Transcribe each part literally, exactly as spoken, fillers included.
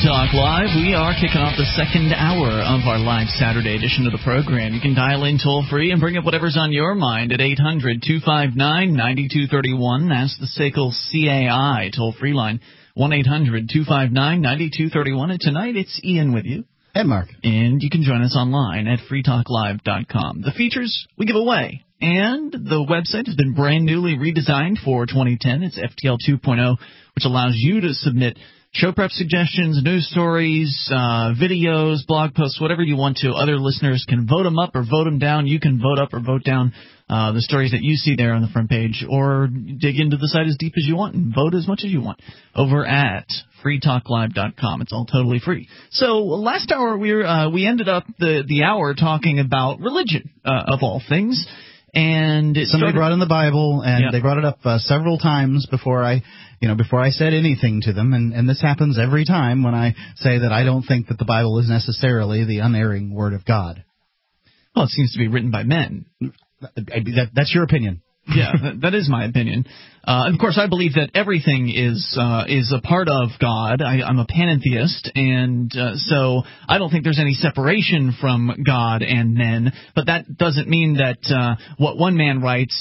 Talk Live. We are kicking off the second hour of our live Saturday edition of the program. You can dial in toll-free and bring up whatever's on your mind at eight hundred two five nine nine two three one. That's the S A C L C A I toll-free line, one eight hundred two five nine nine two three one. And tonight it's Ian with you. And Mark. And you can join us online at free talk live dot com. The features we give away. And the website has been brand newly redesigned for twenty ten. It's F T L two point oh, which allows you to submit show prep suggestions, news stories, uh, videos, blog posts, whatever you want to. Other listeners can vote them up or vote them down. You can vote up or vote down uh, the stories that you see there on the front page, or dig into the site as deep as you want and vote as much as you want over at free talk live dot com. It's all totally free. So last hour we were, uh, we ended up the, the hour talking about religion, uh, of all things. And it somebody started, brought in the Bible, and yeah. they brought it up uh, several times before I, you know, before I said anything to them. And, and this happens every time when I say that I don't think that the Bible is necessarily the unerring Word of God. Well, it seems to be written by men. That, that's your opinion. Yeah, that, that is my opinion. Uh, and of course, I believe that everything is uh, is a part of God. I, I'm a panentheist, and uh, so I don't think there's any separation from God and men. But that doesn't mean that uh, what one man writes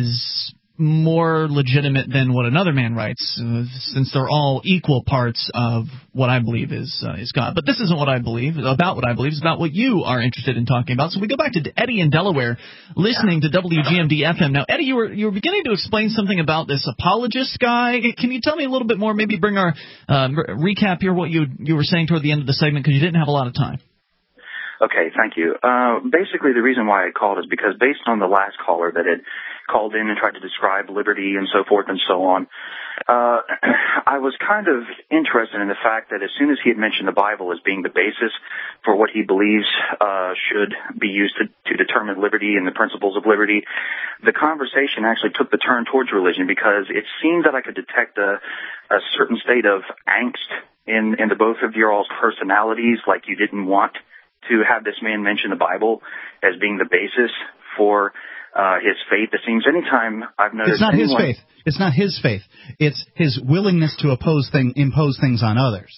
is more legitimate than what another man writes, uh, since they're all equal parts of what I believe is uh, is God. But this isn't what I believe, about what I believe. It's about what you are interested in talking about. So we go back to Eddie in Delaware, listening to W G M D F M. Now, Eddie, you were you were beginning to explain something about this apologist guy. Can you tell me a little bit more? Maybe bring our uh, recap here what you you were saying toward the end of the segment, because you didn't have a lot of time. Okay, thank you. Uh, basically, the reason why I called is because based on the last caller that had called in and tried to describe liberty and so forth and so on, uh, I was kind of interested in the fact that as soon as he had mentioned the Bible as being the basis for what he believes uh, should be used to, to determine liberty and the principles of liberty, the conversation actually took the turn towards religion, because it seemed that I could detect a, a certain state of angst in, in the both of your all's personalities, like you didn't want to have this man mention the Bible as being the basis for uh, his faith. It seems anytime I've noticed... It's not anyone, his faith. It's not his faith. It's his willingness to oppose thing, impose things on others.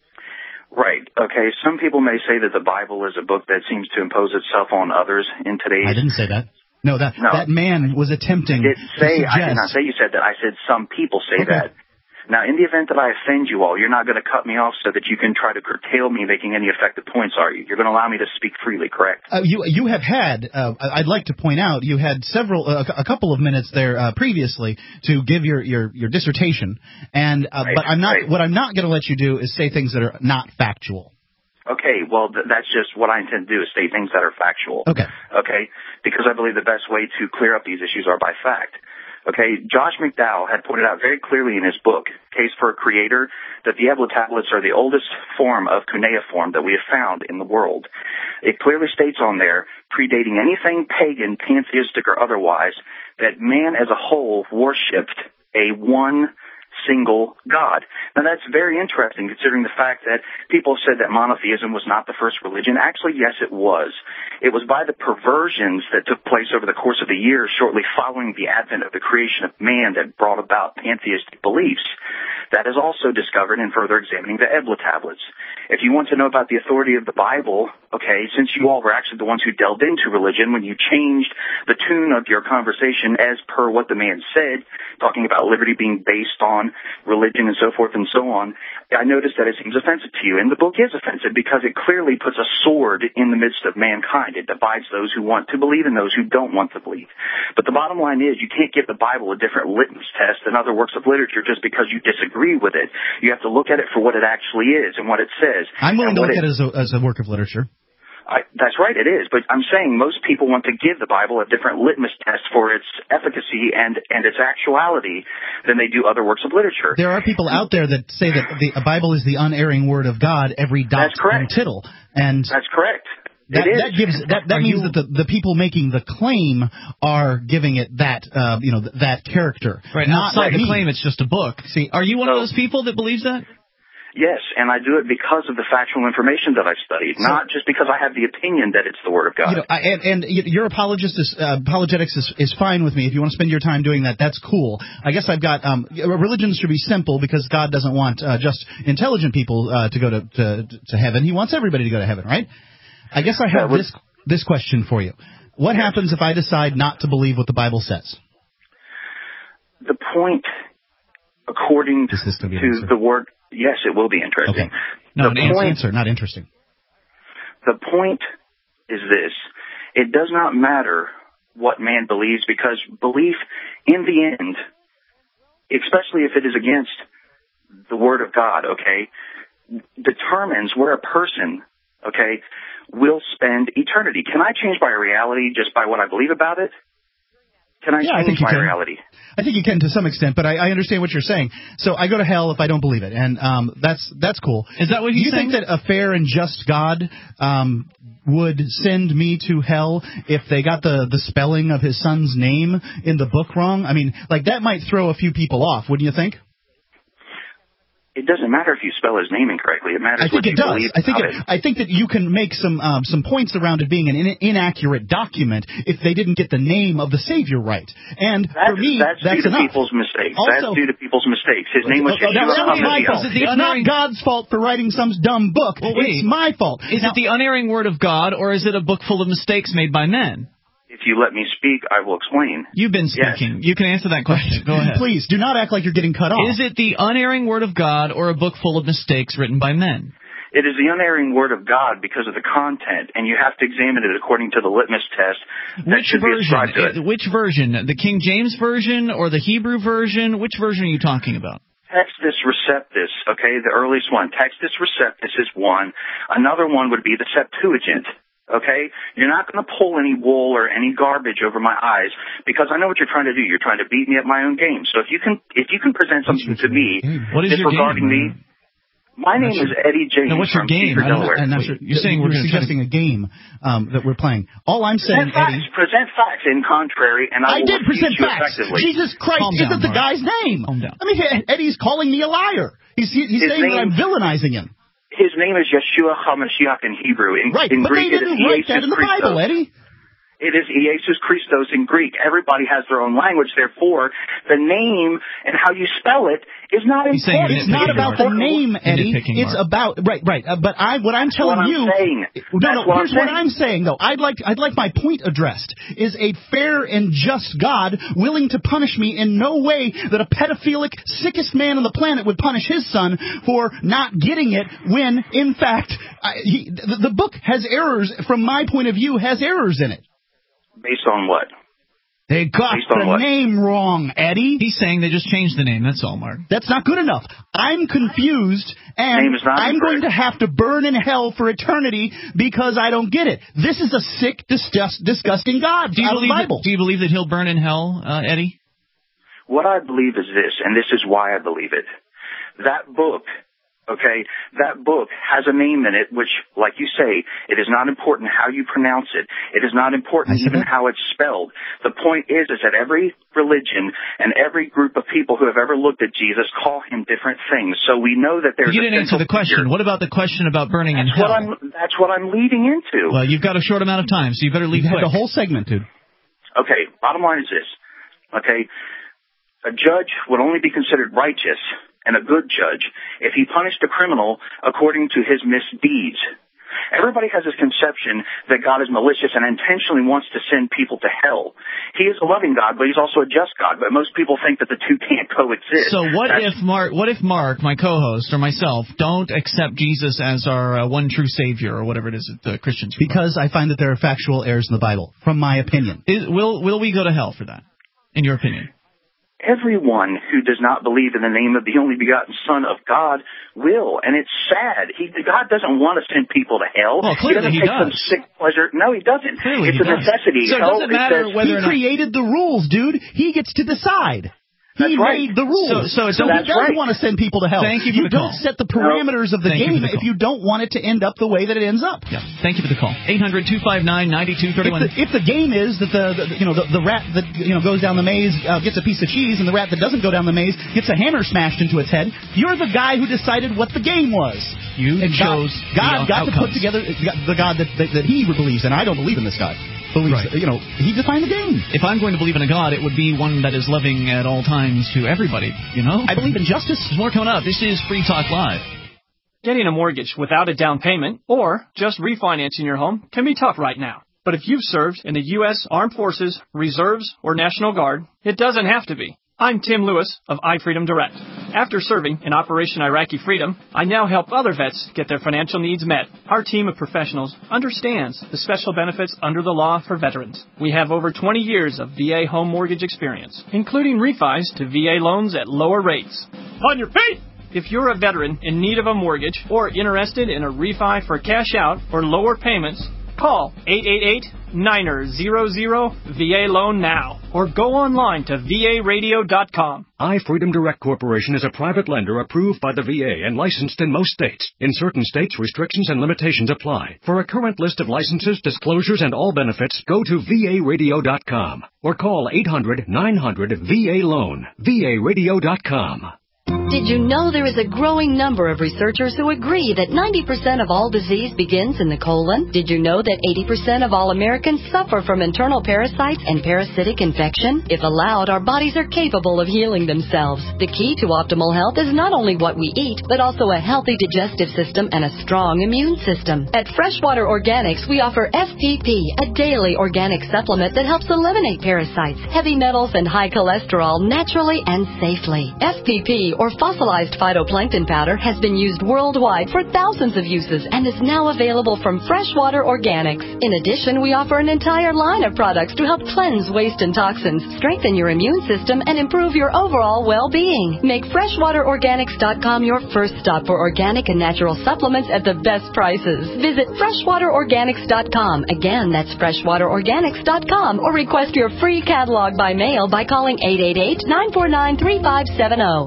Right. Okay. Some people may say that the Bible is a book that seems to impose itself on others in today's... I didn't say that. No, that no. that man was attempting I didn't say, to suggest... I did not say you said that. I said some people say okay. that. Now, in the event that I offend you all, you're not going to cut me off so that you can try to curtail me making any effective points, are you? You're going to allow me to speak freely, correct? Uh, you you have had, uh, I'd like to point out, you had several, uh, a couple of minutes there uh, previously to give your, your, your dissertation, and uh, right, but I'm not. right. What I'm not going to let you do is say things that are not factual. Okay, well, th- that's just what I intend to do, is state things that are factual. Okay. Okay, because I believe the best way to clear up these issues are by fact. Okay, Josh McDowell had pointed out very clearly in his book, Case for a Creator, that the Ebla tablets are the oldest form of cuneiform that we have found in the world. It clearly states on there, predating anything pagan, pantheistic, or otherwise, that man as a whole worshipped a one single God. Now, that's very interesting, considering the fact that people said that monotheism was not the first religion. Actually, yes, it was. It was by the perversions that took place over the course of the years shortly following the advent of the creation of man that brought about pantheistic beliefs. That is also discovered in further examining the Ebla tablets. If you want to know about the authority of the Bible, okay, since you all were actually the ones who delved into religion, when you changed the tune of your conversation as per what the man said, talking about liberty being based on religion and so forth and so on, I noticed that it seems offensive to you. And the book is offensive because it clearly puts a sword in the midst of mankind. It divides those who want to believe and those who don't want to believe. But the bottom line is, you can't give the Bible a different litmus test than other works of literature just because you disagree with it. You have to look at it for what it actually is and what it says. I'm willing to look it, at it as a, as a work of literature. I, that's right, it is. But I'm saying most people want to give the Bible a different litmus test for its efficacy and, and its actuality than they do other works of literature. There are people out there that say that the Bible is the unerring Word of God, every dot and tittle. And that's correct. That, that gives that, that means you, that the, the people making the claim are giving it that uh, you know that character. Right. Not outside the claim, it's just a book. See, are you one of those people that believes that? Yes, and I do it because of the factual information that I've studied, so, not just because I have the opinion that it's the Word of God. You know, I, and, and your apologist is, uh, apologetics is, is fine with me. If you want to spend your time doing that, that's cool. I guess I've got um, religion should be simple because God doesn't want uh, just intelligent people uh, to go to, to to heaven. He wants everybody to go to heaven, right? I guess I have uh, this this question for you. What yes. happens if I decide not to believe what the Bible says? The point, according to the, the Word... Yes, it will be interesting. Okay. No, the an point, answer, not interesting. The point is this. It does not matter what man believes, because belief, in the end, especially if it is against the Word of God, okay, determines where a person, okay, will spend eternity. Can I change my reality just by what I believe about it? Can I yeah, change I think you my can. reality? I think you can to some extent, but I, I understand what you're saying. So I go to hell if I don't believe it, and um, that's that's cool. Is that what he's saying? Do you think that a fair and just God um, would send me to hell if they got the, the spelling of his son's name in the book wrong? I mean, like, that might throw a few people off, wouldn't you think? It doesn't matter if you spell his name incorrectly. It matters I think what it you does. believe I think about it, it. I think that you can make some um, some points around it being an in- inaccurate document if they didn't get the name of the Savior right. And that's, for me, that's, that's due to enough. people's mistakes. Also, that's due to people's mistakes. His name was uh, Yeshua that was my fault. HaMashiach. It's not God's fault for writing some dumb book. Well, wait. It's my fault. Is now, it the unerring Word of God, or is it a book full of mistakes made by men? If you let me speak, I will explain. You've been speaking. Yes. You can answer that question. Go ahead. Please, do not act like you're getting cut off. Is it the unerring Word of God or a book full of mistakes written by men? It is the unerring Word of God because of the content, and you have to examine it according to the litmus test that which should version? be ascribed to it. Which version? The King James Version or the Hebrew Version? Which version are you talking about? Textus Receptus, okay, the earliest one. Textus Receptus is one. Another one would be the Septuagint. Okay? You're not going to pull any wool or any garbage over my eyes, because I know what you're trying to do. You're trying to beat me at my own game. So if you can if you can present something to me what is disregarding your game? me, my name sure. is Eddie James. No, what's your from game? Seaford, Delaware. I'm not sure. You're saying we're we're suggesting to... a game um, that we're playing. All I'm saying, present facts, Eddie... Present facts in contrary, and I, I will did present you facts. effectively. Jesus Christ Calm isn't down, the Mark. guy's name. Calm down. I mean, Eddie's calling me a liar. He's, he's His saying name, that I'm villainizing him. His name is Yeshua HaMashiach in Hebrew. In, right, in but Greek, they didn't write that in the Christos. Bible, Eddie. It is Jesus Christos in Greek. Everybody has their own language. Therefore, the name and how you spell it is not He's important. It's not about the name, Eddie. It's Mark. about right, right. Uh, but I, what I'm telling what you, I'm saying. no, That's no. what Here's I'm what I'm saying, though. I'd like, I'd like my point addressed. Is a fair and just God willing to punish me in no way that a pedophilic, sickest man on the planet would punish his son for not getting it when, in fact, I, he, the, the book has errors. From my point of view, has errors in it. Based on what? They got the what? name wrong, Eddie. He's saying they just changed the name. That's all, Mark. That's not good enough. I'm confused, and name is not I'm incorrect. going to have to burn in hell for eternity because I don't get it. This is a sick, disgust, disgusting God do you out of the believe Bible. That, do you believe that he'll burn in hell, uh, Eddie? What I believe is this, and this is why I believe it. That book, okay, that book has a name in it which, like you say, it is not important how you pronounce it. It is not important even how it's spelled. The point is, is that every religion and every group of people who have ever looked at Jesus call him different things. So we know that there's You didn't a answer the question. figure. What about the question about burning that's in hell? What I'm, that's what I'm leading into. Well, you've got a short amount of time, so you better leave You quick. had the whole segment, dude. Okay, bottom line is this. Okay, a judge would only be considered righteous and a good judge if he punished a criminal according to his misdeeds. Everybody has this conception that God is malicious and intentionally wants to send people to hell. He is a loving God, but he's also a just God. But most people think that the two can't coexist. So what That's, if Mark, what if Mark, my co-host, or myself, don't accept Jesus as our uh, one true Savior, or whatever it is that the Christians promote? Because I find that there are factual errors in the Bible, from my opinion. Is, will will we go to hell for that, in your opinion? Everyone who does not believe in the name of the only begotten Son of God will, and it's sad. He, God doesn't want to send people to hell. Well, clearly he he doesn't take does. some sick pleasure. No, he doesn't. Clearly it's he a does. necessity. So it hell, doesn't matter says, whether he or not created the rules, dude. He gets to decide. That's he right. made the rules. So, so, so that's he does right. want to send people to hell. Thank you for you the don't call. set the parameters of the Thank game you for the if you don't want it to end up the way that it ends up. Yeah. Thank you for the call. eight hundred two five nine nine two three one. If the, if the game is that the, the you know the, the rat that you know goes down the maze uh, gets a piece of cheese, and the rat that doesn't go down the maze gets a hammer smashed into its head, you're the guy who decided what the game was. You and chose God. God got outcomes. to put together the God that, that that he believes in. I don't believe in this God. Believes, right. You know, he defined the game. If I'm going to believe in a God, it would be one that is loving at all times to everybody. You know, I believe in justice. There's more coming up. This is Free Talk Live. Getting a mortgage without a down payment or just refinancing your home can be tough right now. But if you've served in the U S Armed Forces, Reserves, or National Guard, it doesn't have to be. I'm Tim Lewis of iFreedom Direct. After serving in Operation Iraqi Freedom, I now help other vets get their financial needs met. Our team of professionals understands the special benefits under the law for veterans. We have over twenty years of V A home mortgage experience, including refis to V A loans at lower rates. On your feet! If you're a veteran in need of a mortgage or interested in a refi for cash out or lower payments, call eight eight eight, nine zero zero, V A loan now or go online to V A radio dot com. iFreedom Direct Corporation is a private lender approved by the V A and licensed in most states. In certain states, restrictions and limitations apply. For a current list of licenses, disclosures, and all benefits, go to V A radio dot com or call eight hundred, nine hundred, V A loan, V A radio dot com. Did you know there is a growing number of researchers who agree that ninety percent of all disease begins in the colon? Did you know that eighty percent of all Americans suffer from internal parasites and parasitic infection? If allowed, our bodies are capable of healing themselves. The key to optimal health is not only what we eat, but also a healthy digestive system and a strong immune system. At Freshwater Organics, we offer F P P, a daily organic supplement that helps eliminate parasites, heavy metals, and high cholesterol naturally and safely. F P P, or fossilized phytoplankton powder, has been used worldwide for thousands of uses and is now available from Freshwater Organics. In addition, we offer an entire line of products to help cleanse waste and toxins, strengthen your immune system, and improve your overall well-being. Make freshwater organics dot com your first stop for organic and natural supplements at the best prices. Visit freshwater organics dot com. Again, that's freshwater organics dot com, or request your free catalog by mail by calling eight eight eight, nine four nine, three five seven zero.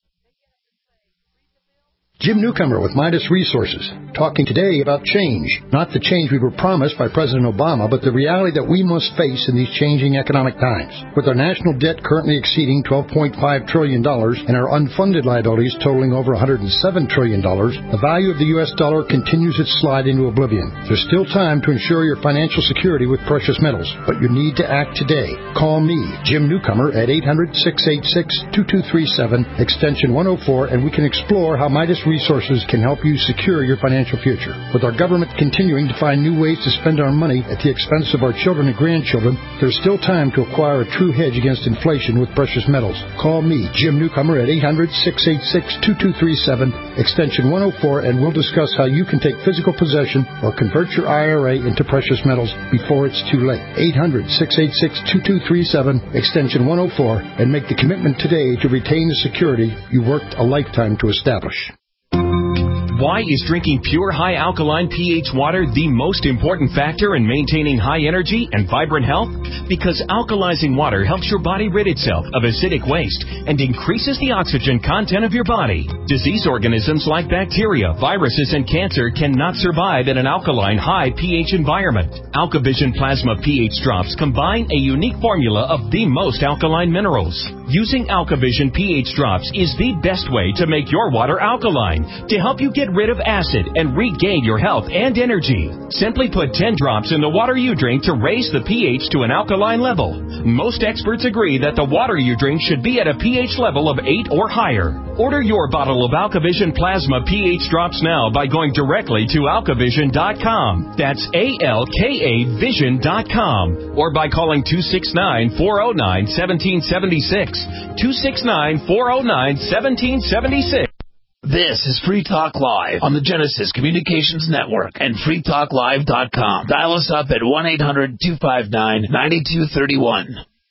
Jim Newcomer with Midas Resources, talking today about change. Not the change we were promised by President Obama, but the reality that we must face in these changing economic times. With our national debt currently exceeding twelve point five trillion dollars and our unfunded liabilities totaling over one hundred seven trillion dollars, the value of the U S dollar continues its slide into oblivion. There's still time to ensure your financial security with precious metals, but you need to act today. Call me, Jim Newcomer, at eight hundred, six eight six, two two three seven, extension one oh four, and we can explore how Midas Resources can help you secure your financial future. With our government continuing to find new ways to spend our money at the expense of our children and grandchildren, there's still time to acquire a true hedge against inflation with precious metals. Call me, Jim Newcomer, at eight hundred, six eight six, two two three seven, extension one oh four, and we'll discuss how you can take physical possession or convert your I R A into precious metals before it's too late. eight hundred, six eight six, two two three seven, extension one oh four, and make the commitment today to retain the security you worked a lifetime to establish. Why is drinking pure high alkaline pH water the most important factor in maintaining high energy and vibrant health? Because alkalizing water helps your body rid itself of acidic waste and increases the oxygen content of your body. Disease organisms like bacteria, viruses, and cancer cannot survive in an alkaline high pH environment. AlkaVision Plasma pH drops combine a unique formula of the most alkaline minerals. Using AlkaVision pH drops is the best way to make your water alkaline to help you get rid of acid and regain your health and energy. Simply put ten drops in the water you drink to raise the pH to an alkaline level. Most experts agree that the water you drink should be at a pH level of eight or higher. Order your bottle of AlkaVision Plasma pH drops now by going directly to alka vision dot com. That's A L K A vision dot com. Or by calling two six nine, four oh nine, one seven seven six. two six nine, four oh nine, one seven seven six. This is Free Talk Live on the Genesis Communications Network and free talk live dot com. Dial us up at one eight hundred, two five nine, nine two three one.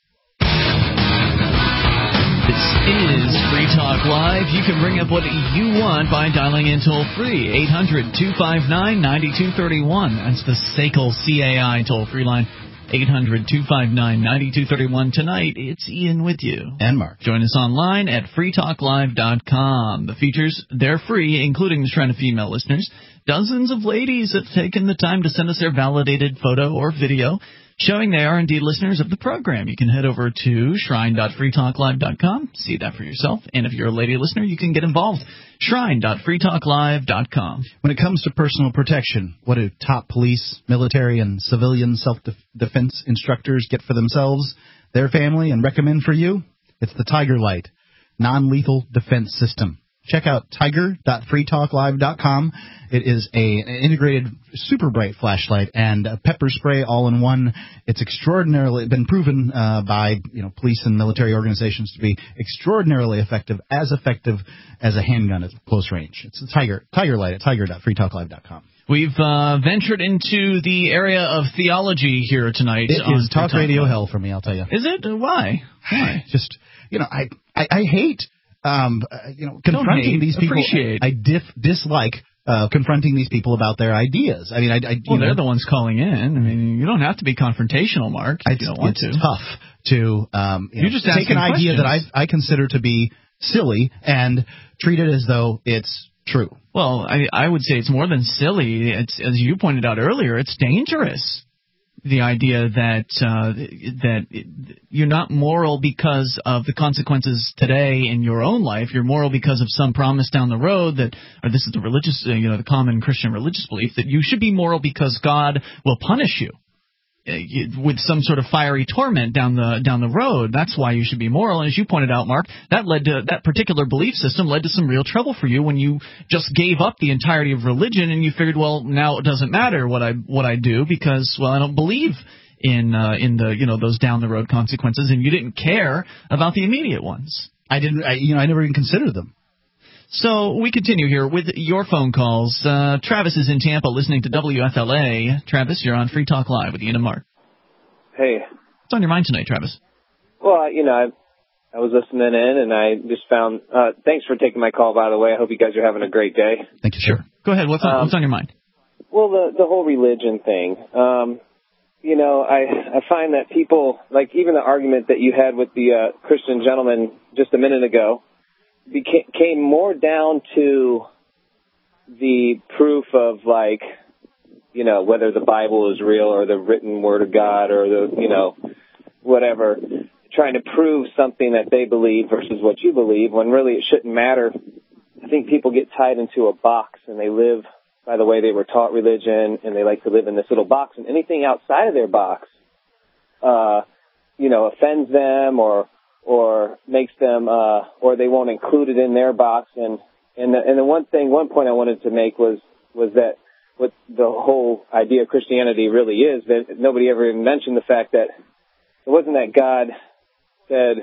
This is Free Talk Live. You can bring up what you want by dialing in toll-free, eight hundred, two five nine, nine two three one. That's the S A C L C A I toll-free line. eight hundred, two five nine, nine two three one. Tonight, it's Ian with you. And Mark. Join us online at free talk live dot com. The features, they're free, including the Shrine of Female listeners. Dozens of ladies have taken the time to send us their validated photo or video showing they are indeed listeners of the program. You can head over to shrine dot free talk live dot com, see that for yourself. And if you're a lady listener, you can get involved. shrine dot free talk live dot com. When it comes to personal protection, what do top police, military, and civilian self-defense instructors get for themselves, their family, and recommend for you? It's the Tiger Light, non-lethal defense system. Check out tiger dot free talk live dot com. It is a, an integrated super bright flashlight and a pepper spray all in one. It's extraordinarily been proven uh, by you know police and military organizations to be extraordinarily effective, as effective as a handgun at close range. It's a Tiger Tiger Light at tiger dot free talk live dot com. We've uh, ventured into the area of theology here tonight. It on is talk Talk radio Live. hell for me, I'll tell you. Is it? Why? Why? Just you know, I I, I hate. Um, uh, you know, confronting hate, these people. appreciate. I dif- dislike uh, confronting these people about their ideas. I mean, I, I you well, know, they're the ones calling in. I mean, you don't have to be confrontational, Mark. If it's, you don't want it's to. tough to um, you You're know, just take an asking idea that questions. I I consider to be silly and treat it as though it's true. Well, I, I would say it's more than silly. It's, as you pointed out earlier, it's dangerous. The idea that uh, that you're not moral because of the consequences today in your own life. You're moral because of some promise down the road that, or this is the religious, uh, you know, the common Christian religious belief that you should be moral because God will punish you with some sort of fiery torment down the down the road. That's why you should be moral. And as you pointed out, Mark, that led to that particular belief system led to some real trouble for you when you just gave up the entirety of religion and you figured, well, now it doesn't matter what I what I do because, well, I don't believe in uh, in the you know those down the road consequences, and you didn't care about the immediate ones. I didn't. I, you know, I never even considered them. So we continue here with your phone calls. Uh, Travis is in Tampa listening to W F L A. Travis, you're on Free Talk Live with Ian and Mark. Hey. What's on your mind tonight, Travis? Well, you know, I, I was listening in, and I just found uh, – thanks for taking my call, by the way. I hope you guys are having a great day. Thank you, sure. Go ahead. What's on, um, what's on your mind? Well, the, the whole religion thing. Um, you know, I, I find that people – like even the argument that you had with the uh, Christian gentleman just a minute ago – Became, came more down to the proof of, like, you know, whether the Bible is real or the written word of God or the, you know, whatever, trying to prove something that they believe versus what you believe when really it shouldn't matter. I think people get tied into a box and they live by the way they were taught religion and they like to live in this little box, and anything outside of their box, uh, you know, offends them or or makes them, uh, or they won't include it in their box. And, and the, and the one thing, one point I wanted to make was, was that what the whole idea of Christianity really is, that nobody ever even mentioned the fact that it wasn't that God said,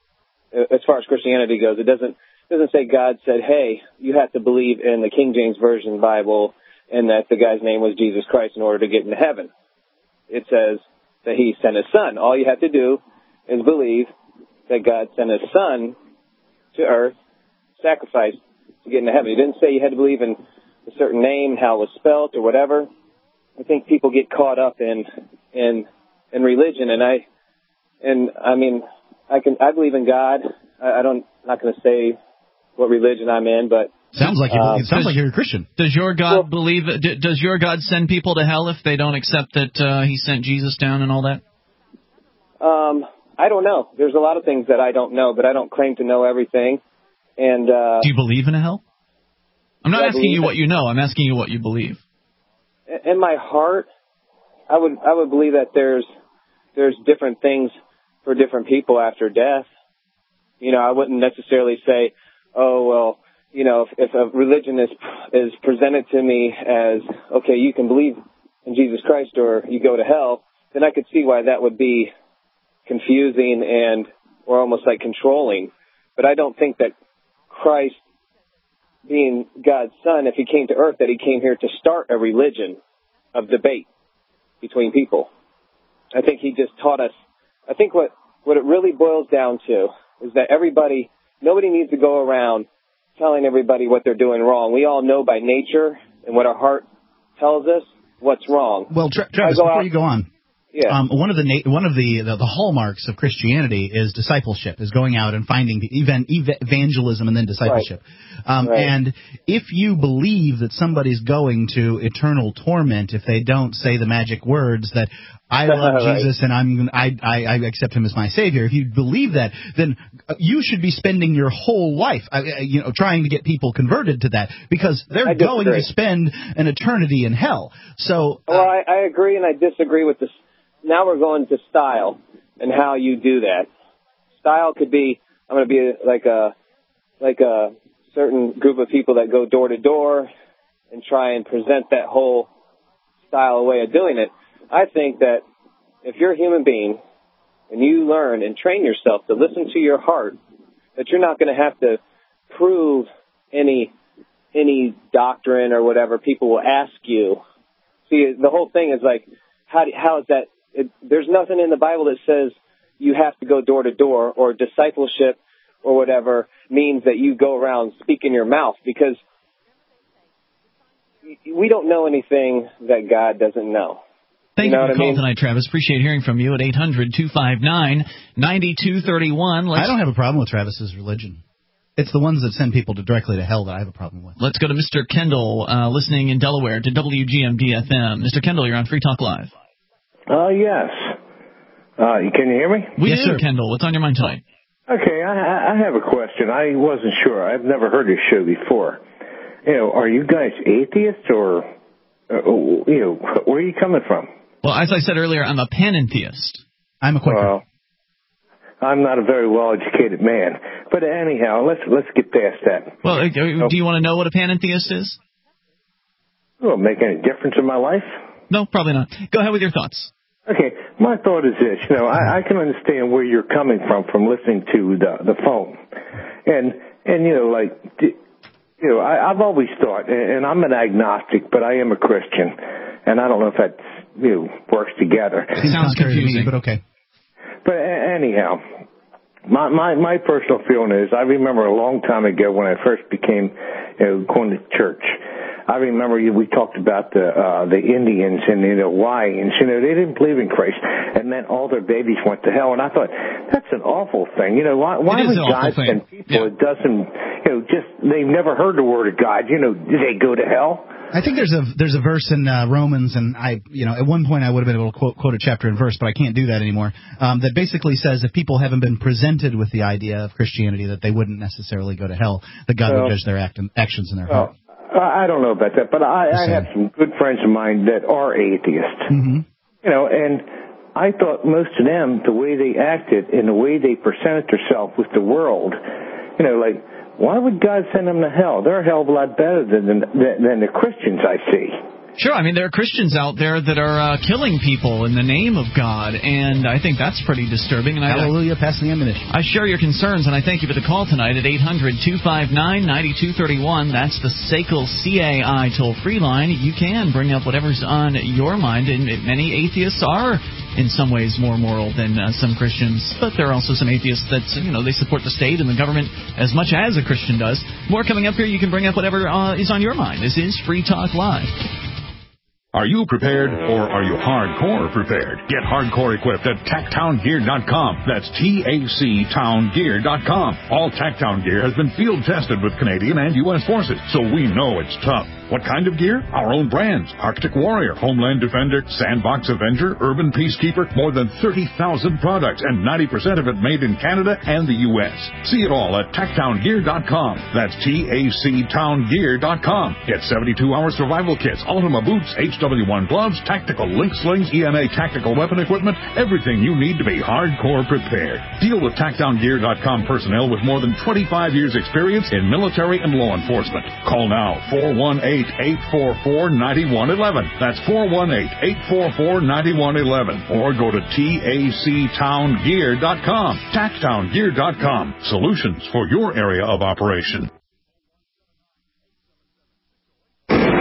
as far as Christianity goes, it doesn't, it doesn't say God said, hey, you have to believe in the King James Version Bible and that the guy's name was Jesus Christ in order to get into heaven. It says that he sent his son. All you have to do is believe that God sent his son to earth, sacrificed to get into heaven. He didn't say you had to believe in a certain name, how it was spelt or whatever. I think people get caught up in in in religion, and I and I mean I can I believe in God. I, I don't I'm not going to say what religion I'm in, but sounds like you're, um, it sounds like you're a Christian. Does your God well, believe? D- does your God send people to hell if they don't accept that uh, He sent Jesus down and all that? Um. I don't know. There's a lot of things that I don't know, but I don't claim to know everything. And uh, do you believe in a hell? I'm not asking you that, what you know. I'm asking you what you believe. In my heart, I would I would believe that there's there's different things for different people after death. You know, I wouldn't necessarily say, oh well, you know, if, if a religion is is presented to me as okay, you can believe in Jesus Christ or you go to hell, then I could see why that would be confusing and or almost like controlling. But I don't think that Christ, being God's son, if he came to earth, that he came here to start a religion of debate between people. I think he just taught us, I think what, what it really boils down to is that everybody, nobody needs to go around telling everybody what they're doing wrong. We all know by nature and what our heart tells us what's wrong. Well, Tra- Travis, before out, you go on, Yeah. Um, one of the na- one of the, the the hallmarks of Christianity is discipleship, is going out and finding evan- evangelism and then discipleship. Right. Um, right. And if you believe that somebody's going to eternal torment if they don't say the magic words that I love right. Jesus and I'm I, I I accept him as my savior, if you believe that, then you should be spending your whole life, uh, you know, trying to get people converted to that, because they're going to spend an eternity in hell. So, uh, well, I, I agree and I disagree with this. Now we're going to style and how you do that. Style could be, I'm going to be like a like a certain group of people that go door to door and try and present that whole style way of doing it. I think that if you're a human being and you learn and train yourself to listen to your heart, that you're not going to have to prove any any doctrine or whatever people will ask you. See, the whole thing is like, how do, how is that? It, there's nothing in the Bible that says you have to go door to door, or discipleship or whatever means that you go around speaking your mouth, because we don't know anything that God doesn't know. Thank you, know you for the call I mean? tonight, Travis. Appreciate hearing from you at eight hundred two five nine nine two three one. I don't have a problem with Travis's religion. It's the ones that send people to directly to hell that I have a problem with. Let's go to Mister Kendall, uh, listening in Delaware to W G M D F M. Mister Kendall, you're on Free Talk Live. Uh, yes. Uh, can you hear me? We yes, do, sir. Kendall. What's on your mind tonight? Okay, I, I have a question. I wasn't sure. I've never heard this show before. You know, are you guys atheists, or, uh, you know, where are you coming from? Well, as I said earlier, I'm a panentheist. I'm a Quaker. Well, I'm not a very well-educated man. But anyhow, let's let's get past that. Well, uh, do you want to know what a panentheist is? Will it make any difference in my life? No, probably not. Go ahead with your thoughts. Okay, my thought is this. You know, I, I can understand where you're coming from from listening to the the phone, and and you know, like, you know, I, I've always thought, and I'm an agnostic, but I am a Christian, and I don't know if that you know works together. It sounds confusing, but okay. But anyhow, my my my personal feeling is, I remember a long time ago when I first became, you know, going to church. I remember you, we talked about the uh, the Indians and the Hawaiians. You know, they didn't believe in Christ, and then all their babies went to hell. And I thought, that's an awful thing. You know, why, why would God send people yeah. that doesn't, you know, just they've never heard the word of God? You know, do they go to hell? I think there's a there's a verse in uh, Romans, and I you know at one point I would have been able to quote, quote a chapter and verse, but I can't do that anymore. Um, that basically says if people haven't been presented with the idea of Christianity, that they wouldn't necessarily go to hell. That God well, would judge their act and actions in their well, heart. I don't know about that, but I, I have some good friends of mine that are atheists. Mm-hmm. You know, and I thought most of them, the way they acted and the way they presented themselves with the world, you know, like, why would God send them to hell? They're a hell of a lot better than than, than the Christians I see. Sure, I mean, there are Christians out there that are uh, killing people in the name of God, and I think that's pretty disturbing. And Hallelujah, I, passing the ammunition. I share your concerns, and I thank you for the call tonight at eight hundred two five nine nine two three one. That's the S A C L C A I toll-free line. You can bring up whatever's on your mind, and many atheists are in some ways more moral than uh, some Christians, but there are also some atheists that, you know, they support the state and the government as much as a Christian does. More coming up here. You can bring up whatever uh, is on your mind. This is Free Talk Live. Are you prepared, or are you hardcore prepared? Get hardcore equipped at tacktown gear dot com. That's T A C town gear dot com. All Tacktown gear has been field tested with Canadian and U S forces, so we know it's tough. What kind of gear? Our own brands. Arctic Warrior, Homeland Defender, Sandbox Avenger, Urban Peacekeeper, more than thirty thousand products, and ninety percent of it made in Canada and the U S. See it all at tacktown gear dot com. That's T A C town gear dot com. Get seventy-two hour survival kits, Ultima boots, H W one gloves, tactical link slings, E M A tactical weapon equipment, everything you need to be hardcore prepared. Deal with tacktown gear dot com personnel with more than twenty-five years experience in military and law enforcement. Call now, four one eight, eight four four, nine one one one. That's four one eight, eight four four, nine one one one. Or go to T A C town gear dot com. tacktown gear dot com. Solutions for your area of operation.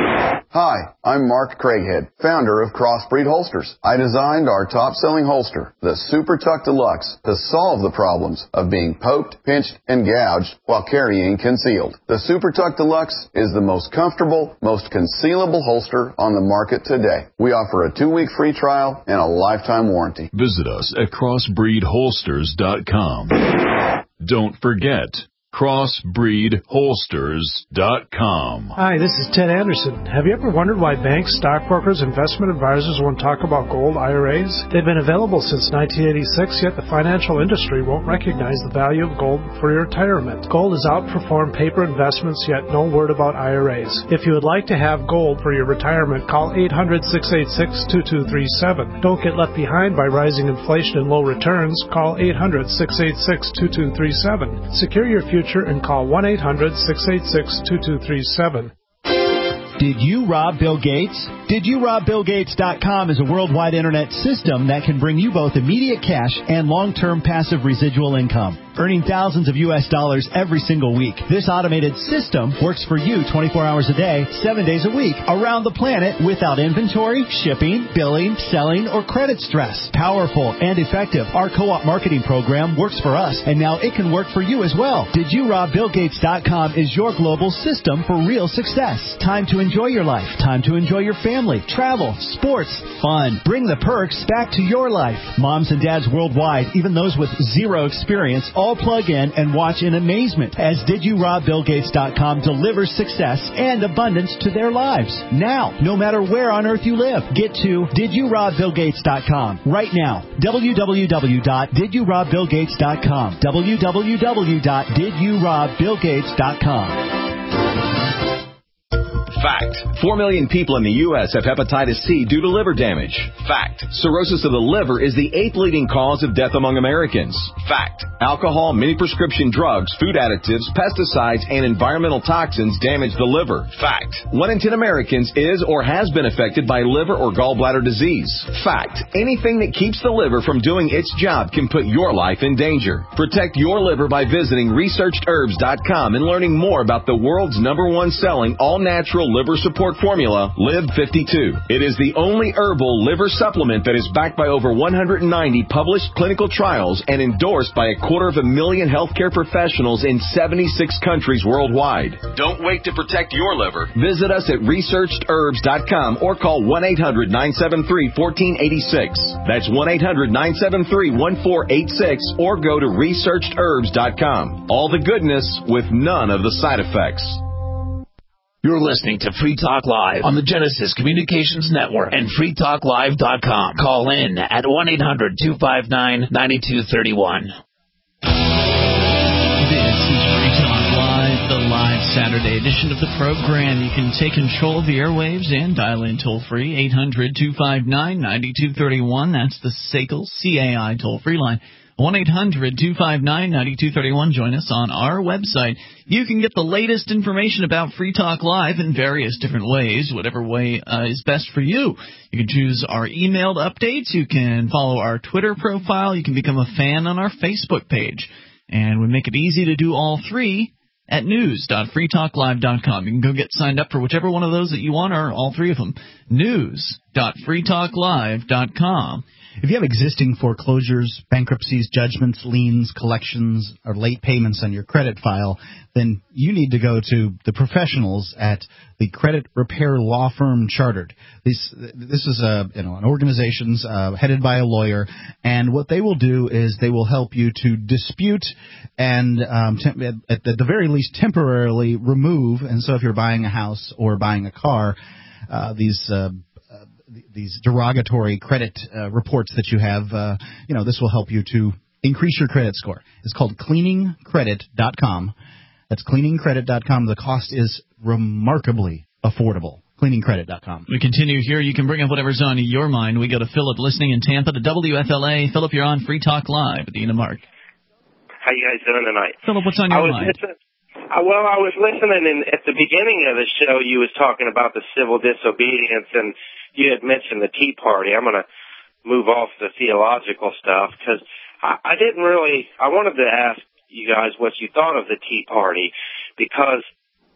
Hi, I'm Mark Craighead, founder of Crossbreed Holsters. I designed our top-selling holster, the Super Tuck Deluxe, to solve the problems of being poked, pinched, and gouged while carrying concealed. The Super Tuck Deluxe is the most comfortable, most concealable holster on the market today. We offer a two-week free trial and a lifetime warranty. Visit us at crossbreed holsters dot com. Don't forget, crossbreed holsters dot com. Hi, this is Ted Anderson. Have you ever wondered why banks, stockbrokers, investment advisors won't talk about gold I R As? They've been available since nineteen eighty-six, yet the financial industry won't recognize the value of gold for your retirement. Gold has outperformed paper investments, yet no word about I R As. If you would like to have gold for your retirement, call eight hundred, six eight six, two two three seven. Don't get left behind by rising inflation and low returns. Call eight hundred, six eight six, two two three seven. Secure your future and call one eight hundred, six eight six, two two three seven. Did you rob Bill Gates? Did You Rob Bill Gates dot com is a worldwide internet system that can bring you both immediate cash and long-term passive residual income, earning thousands of U S dollars every single week. This automated system works for you twenty-four hours a day, seven days a week, around the planet without inventory, shipping, billing, selling, or credit stress. Powerful and effective, our co-op marketing program works for us, and now it can work for you as well. Did You Rob Bill Gates dot com is your global system for real success. Time to enjoy your life. Time to enjoy your family, travel, sports, fun. Bring the perks back to your life. Moms and dads worldwide, even those with zero experience, all plug in and watch in amazement as Did You Rob Bill Gates dot com delivers success and abundance to their lives. Now, no matter where on earth you live, get to Did You Rob Bill Gates dot com right now. w w w dot did you rob bill gates dot com. w w w dot did you rob bill gates dot com. Fact. Four million people in the U S have hepatitis C due to liver damage. Fact. Cirrhosis of the liver is the eighth leading cause of death among Americans. Fact. Alcohol, many prescription drugs, food additives, pesticides, and environmental toxins damage the liver. Fact. One in ten Americans is or has been affected by liver or gallbladder disease. Fact. Anything that keeps the liver from doing its job can put your life in danger. Protect your liver by visiting researched herbs dot com and learning more about the world's number one selling all-natural liver support formula, Live fifty-two. It is the only herbal liver supplement that is backed by over one hundred ninety published clinical trials and endorsed by a quarter of a million healthcare professionals in seventy-six countries worldwide. Don't wait to protect your liver. Visit us at researched herbs dot com or call one eight hundred, nine seven three, one four eight six. That's one eight hundred, nine seven three, one four eight six or go to researched herbs dot com. All the goodness with none of the side effects. You're listening to Free Talk Live on the Genesis Communications Network and free talk live dot com. Call in at one eight hundred, two five nine, nine two three one. This is Free Talk Live, the live Saturday edition of the program. You can take control of the airwaves and dial in toll-free, eight hundred, two five nine, nine two three one. That's the S A C L C A I toll-free line. one eight hundred, two five nine, nine two three one. Join us on our website. You can get the latest information about Free Talk Live in various different ways, whatever way uh, is best for you. You can choose our emailed updates. You can follow our Twitter profile. You can become a fan on our Facebook page. And we make it easy to do all three at news dot free talk live dot com. You can go get signed up for whichever one of those that you want, or all three of them. news dot free talk live dot com. If you have existing foreclosures, bankruptcies, judgments, liens, collections, or late payments on your credit file, then you need to go to the professionals at the Credit Repair Law Firm Chartered. This, this is a, you know, an organization uh, headed by a lawyer, and what they will do is they will help you to dispute and, um, temp- at the very least, temporarily remove. And so if you're buying a house or buying a car, uh, these uh, these derogatory credit uh, reports that you have, uh, you know, this will help you to increase your credit score. It's called cleaning credit dot com. That's cleaning credit dot com. The cost is remarkably affordable. cleaning credit dot com. We continue here. You can bring up whatever's on your mind. We go to Philip listening in Tampa to W F L A. Philip, you're on Free Talk Live with Ian and Mark. How you guys doing tonight? Philip, what's on your I was mind? Listening, uh, well, I was listening, and at the beginning of the show, you was talking about the civil disobedience, and you had mentioned the Tea Party. I'm going to move off the theological stuff because I, I didn't really – I wanted to ask you guys what you thought of the Tea Party because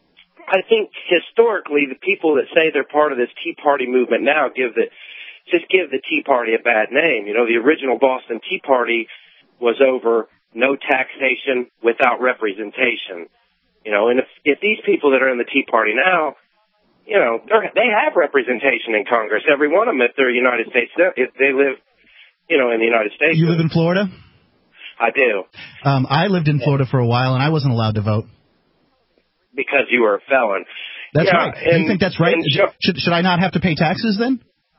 I think historically the people that say they're part of this Tea Party movement now give the just give the Tea Party a bad name. You know, the original Boston Tea Party was over no taxation without representation. You know, and if, if these people that are in the Tea Party now, you know, they're, they have representation in Congress, every one of them, if they're United States, if they live, you know, in the United States. You live in Florida? I do. Um, I lived in Florida for a while, and I wasn't allowed to vote. Because you were a felon. That's yeah, right. Do you think that's right? Should, should I not have to pay taxes then?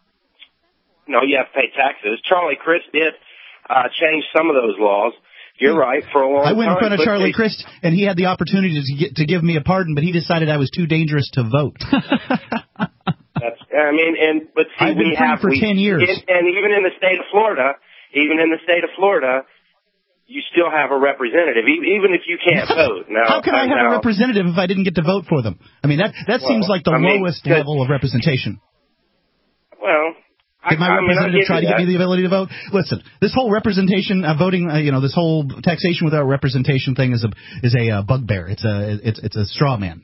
No, you have to pay taxes. Charlie Crist did uh, change some of those laws. You're right, for a long time. I went in front of Charlie they, Crist, and he had the opportunity to, get, to give me a pardon, but he decided I was too dangerous to vote. That's, I mean, and but see, I've been we free have for we, ten years, and, and even in the state of Florida, even in the state of Florida, you still have a representative, even if you can't vote. Now, how can I have now, a representative if I didn't get to vote for them? I mean, that that well, seems like the I mean, lowest level of representation. Well. Did my I, representative I mean, try to that. give me the ability to vote? Listen, this whole representation, uh, voting, uh, you know, this whole taxation without representation thing is a is a uh, bugbear. It's a it's it's a straw man.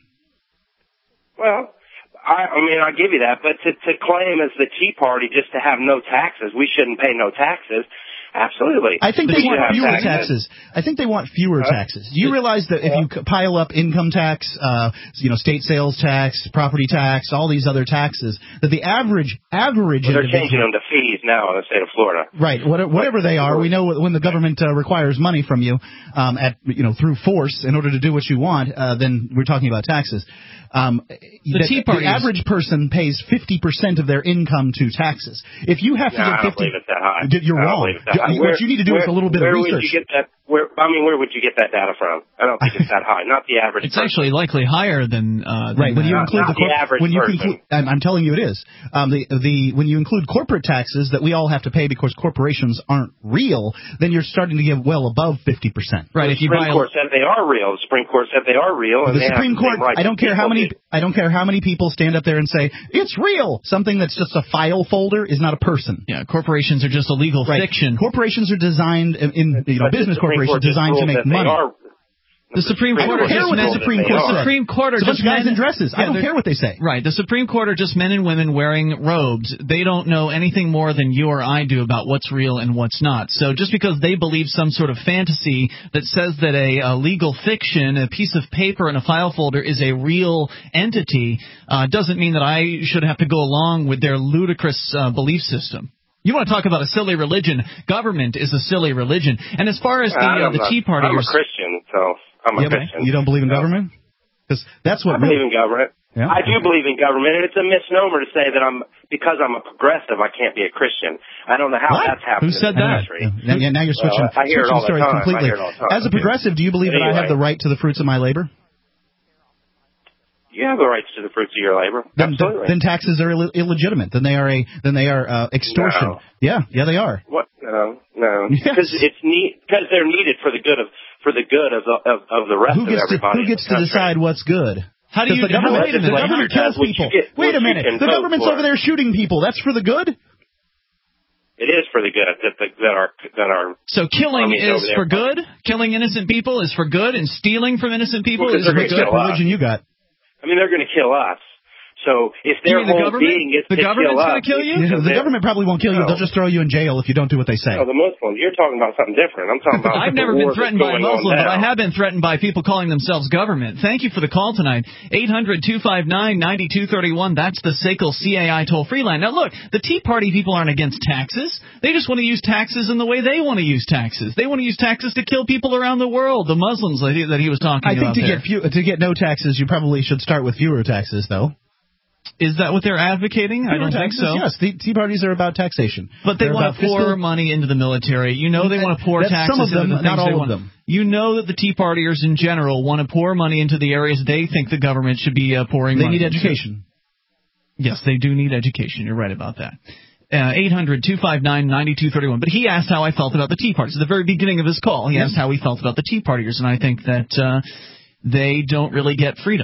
Well, I, I mean, I give you that, but to, to claim as the Tea Party just to have no taxes, we shouldn't pay no taxes. Absolutely. I think we they want fewer taxes. taxes. I think they want fewer huh? taxes. Do you realize that if you pile up income tax, uh, you know, state sales tax, property tax, all these other taxes, that the average average well, they're individual, changing them to fees now in the state of Florida. right? Whatever they are, we know when the government uh, requires money from you, um, at you know through force in order to do what you want, uh, then we're talking about taxes. Um, the, Tea Party the average person pays fifty percent of their income to taxes. If you have to no, give I don't fifty, believe it's that high. you're I don't wrong. believe it's that high. What Where, you need to do where, is a little bit where of would research. you get that? Where I mean, where would you get that data from? I don't think it's that high. Not the average. It's person. actually likely higher than uh, right. When you not, include not the, cor- the average when you person. conclude, I'm, I'm telling you it is. Um, the the when you include corporate taxes that we all have to pay because corporations aren't real, then you're starting to get well above fifty percent. Right. The if you Supreme buy Court said they are real. The Supreme Court said they are real. And the they Supreme have the Court. same rights I don't care how many. did. I don't care how many people stand up there and say it's real. Something that's just a file folder is not a person. Yeah. Corporations are just a legal right. fiction. Corporations are designed in, in you know But business Supreme corporations Court just designed to ruled make that they money. are- The Supreme I Court don't care what the Supreme Court The Supreme Court are it's a bunch just of guys men in dresses. I yeah, don't care what they say. Right. The Supreme Court are just men and women wearing robes. They don't know anything more than you or I do about what's real and what's not. So just because they believe some sort of fantasy that says that a, a legal fiction, a piece of paper in a file folder is a real entity, uh, doesn't mean that I should have to go along with their ludicrous uh, belief system. You want to talk about a silly religion? Government is a silly religion. And as far as the uh, the not, Tea Party, I'm a Christian, so I'm a yeah, Christian. You don't believe in government? Because that's what I believe in government. Yeah. I do believe in government, and it's a misnomer to say that I'm because I'm a progressive, I can't be a Christian. I don't know how what? that's happened. Who said in that? history. Now, now you're switching, well, I hear switching it all the stories time. completely. I hear it all the time. As a progressive, do you believe anyway, that I have the right to the fruits of my labor? You have the rights to the fruits of your labor. Then, Absolutely. then taxes are Ill- illegitimate. Then they are a then they are uh, extortion. No. Yeah, yeah, they are. What? No, no. Yes. Because it's need because they're needed for the good of for the good of the of, of the rest Who gets of to, everybody. who gets in to the country. decide what's good? How do you? The government, wait a minute. the government kills What you people. get- Wait what a you minute. can The vote government's for. over there shooting people. That's for the good. It is for the good that the, that our that our. So killing armies is over there for good. Killing innocent people is for good, and stealing from innocent people Well, is they're for gonna good. kill us. Religion you got? I mean, they're going to kill us. So if You their mean the whole government? being is The to government's kill gonna us, kill you? Yeah, the government probably won't kill you. No. They'll just throw you in jail if you don't do what they say. No, the Muslims. You're talking about something different. I'm talking about. I've the never war been threatened that's by a going on Muslim, but now. I have been threatened by people calling themselves government. Thank you for the call tonight. eight hundred two five nine nine two three one. That's the S A C L C A I toll-free line. Now, look, the Tea Party people aren't against taxes. They just want to use taxes in the way they want to use taxes. They want to use taxes to kill people around the world, the Muslims that he, that he was talking I think about to there. get few, to get no taxes, you probably should start with fewer taxes, though. Is that what they're advocating? I Fewer don't taxes, think so. Yes, the Tea Parties are about taxation. But they They're want to about pour fiscal- money into the military. You know they want to pour That's taxes some of them, into the not things they all of want. them. You know that the Tea Partiers in general want to pour money into the areas they think the government should be uh, pouring They money need into. education. Yes, they do need education. You're right about that. Uh, eight hundred two five nine nine two three one. But he asked how I felt about the Tea Parties. At the very beginning of his call, he asked how he felt about the Tea Partiers, and I think that uh, they don't really get freedom.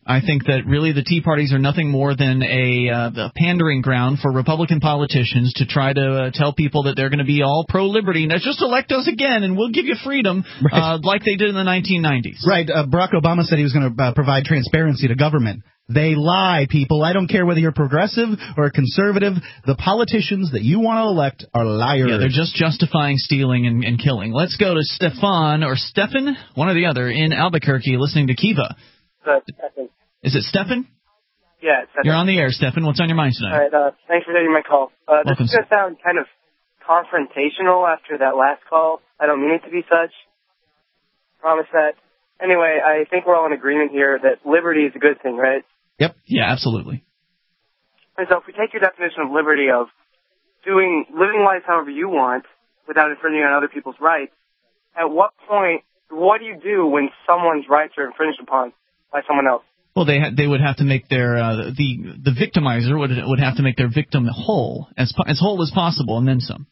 I think that really the Tea Parties are nothing more than a, uh, a pandering ground for Republican politicians to try to uh, tell people that they're going to be all pro-liberty. Now, just elect us again, and we'll give you freedom, right. uh, like they did in the nineteen nineties. Right. Uh, Barack Obama said he was going to uh, provide transparency to government. They lie, people. I don't care whether you're progressive or conservative. The politicians that you want to elect are liars. Yeah, they're just justifying stealing and, and killing. Let's go to Stefan, or Stefan, one or the other, in Albuquerque, listening to Kiva. Uh, Stefan. Is it Stefan? Yeah, Stefan. You're on the air, Stefan. What's on your mind tonight? All right, uh, thanks for taking my call. Uh, this Welcome, is going to sound kind of confrontational after that last call. I don't mean it to be such. Promise that. Anyway, I think we're all in agreement here that liberty is a good thing, right? Yep. Yeah, absolutely. And so if we take your definition of liberty of doing, living life however you want without infringing on other people's rights, at what point, what do you do when someone's rights are infringed upon by someone else? Well, they ha- they would have to make their uh, the the victimizer would would have to make their victim whole as as whole as possible, and then some.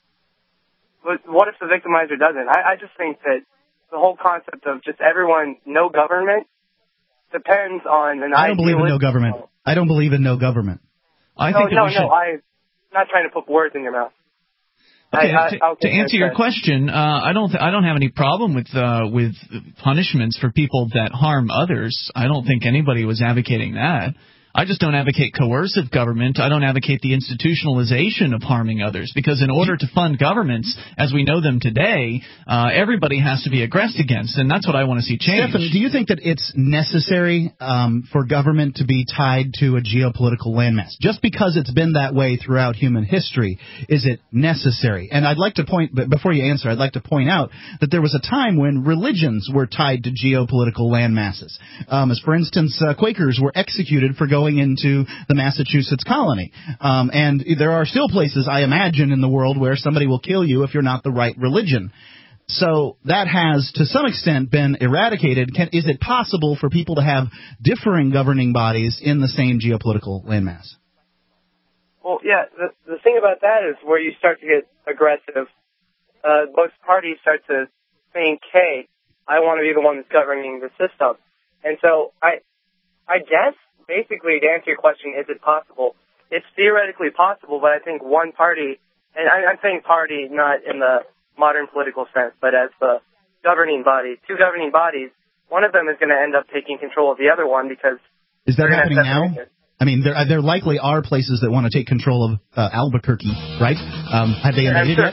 But what if the victimizer doesn't? I, I just think that the whole concept of just everyone, no government, depends on an I don't believe in no government. I don't believe in no government. I no, think that no, we should... no. I'm not trying to put words in your mouth. Okay, I, I, to, I'll to answer your question, uh, I don't th- I don't have any problem with uh, with punishments for people that harm others. I don't think anybody was advocating that. I just don't advocate coercive government. I don't advocate the institutionalization of harming others, because in order to fund governments as we know them today, uh, everybody has to be aggressed against, and that's what I want to see change. Stefan, do you think that it's necessary um, for government to be tied to a geopolitical landmass? Just because it's been that way throughout human history, is it necessary? And I'd like to point, but before you answer, I'd like to point out that there was a time when religions were tied to geopolitical landmasses. Um, as for instance, uh, Quakers were executed for going going into the Massachusetts colony. Um, and there are still places, I imagine, in the world where somebody will kill you if you're not the right religion. So that has, to some extent, been eradicated. Can, is it possible for people to have differing governing bodies in the same geopolitical landmass? Well, yeah, the, the thing about that is where you start to get aggressive. Uh, both parties start to think, hey, I want to be the one that's governing the system. And so I, I guess, basically, to answer your question, is it possible? It's theoretically possible, but I think one party, and I, I'm saying party not in the modern political sense, but as the governing body, two governing bodies, one of them is going to end up taking control of the other one because... Is that happening now? I mean, there, there likely are places that want to take control of uh, Albuquerque, right? Um, have they invaded sure. yet?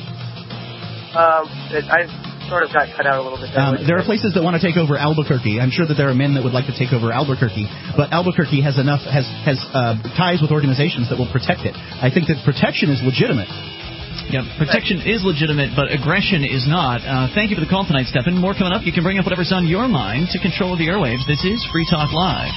Um, it, I sort of got cut out a little bit. There, um, there are places that want to take over Albuquerque. I'm sure that there are men that would like to take over Albuquerque, but Albuquerque has enough has has uh, ties with organizations that will protect it. I think that protection is legitimate. Yeah, protection is legitimate, but aggression is not. Uh, thank you for the call tonight, Stephen. More coming up. You can bring up whatever's on your mind to control the airwaves. This is Free Talk Live.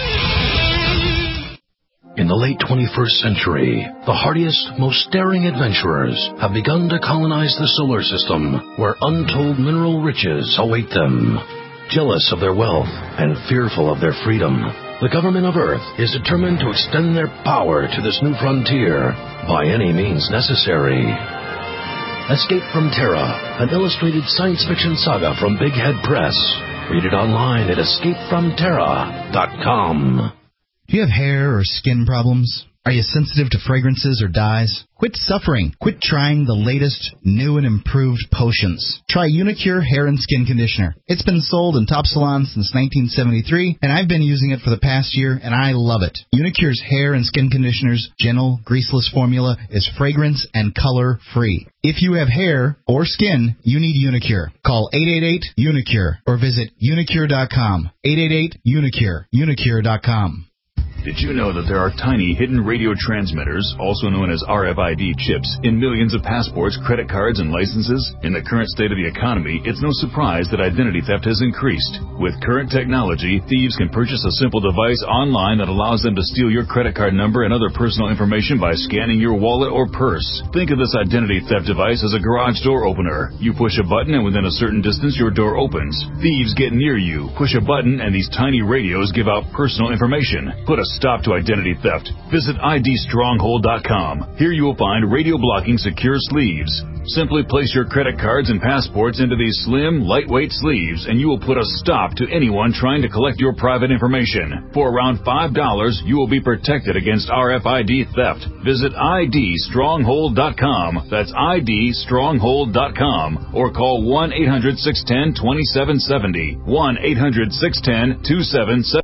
In the late twenty-first century, the hardiest, most daring adventurers have begun to colonize the solar system, where untold mineral riches await them. Jealous of their wealth and fearful of their freedom, the government of Earth is determined to extend their power to this new frontier by any means necessary. Escape from Terra, an illustrated science fiction saga from Big Head Press. Read it online at escape from terra dot com. Do you have hair or skin problems? Are you sensitive to fragrances or dyes? Quit suffering. Quit trying the latest, new and improved potions. Try Unicure Hair and Skin Conditioner. It's been sold in top salons since nineteen seventy-three, and I've been using it for the past year, and I love it. Unicure's Hair and Skin Conditioner's gentle, greaseless formula is fragrance and color-free. If you have hair or skin, you need Unicure. Call eight eight eight, UNICURE or visit unicure dot com. eight eight eight, UNICURE. unicure dot com. Did you know that there are tiny hidden radio transmitters, also known as R F I D chips, in millions of passports, credit cards, and licenses? In the current state of the economy, it's no surprise that identity theft has increased. With current technology, thieves can purchase a simple device online that allows them to steal your credit card number and other personal information by scanning your wallet or purse. Think of this identity theft device as a garage door opener. You push a button and within a certain distance your door opens. Thieves get near you, push a button, and these tiny radios give out personal information. Put a stop to identity theft, visit I D stronghold dot com. Here you will find radio blocking secure sleeves. Simply place your credit cards and passports into these slim, lightweight sleeves, and you will put a stop to anyone trying to collect your private information. For around five dollars, you will be protected against R F I D theft. Visit I D stronghold dot com. That's I D stronghold dot com. Or call one eight hundred six one zero two seven seven zero. one eight hundred six one zero two seven seven zero.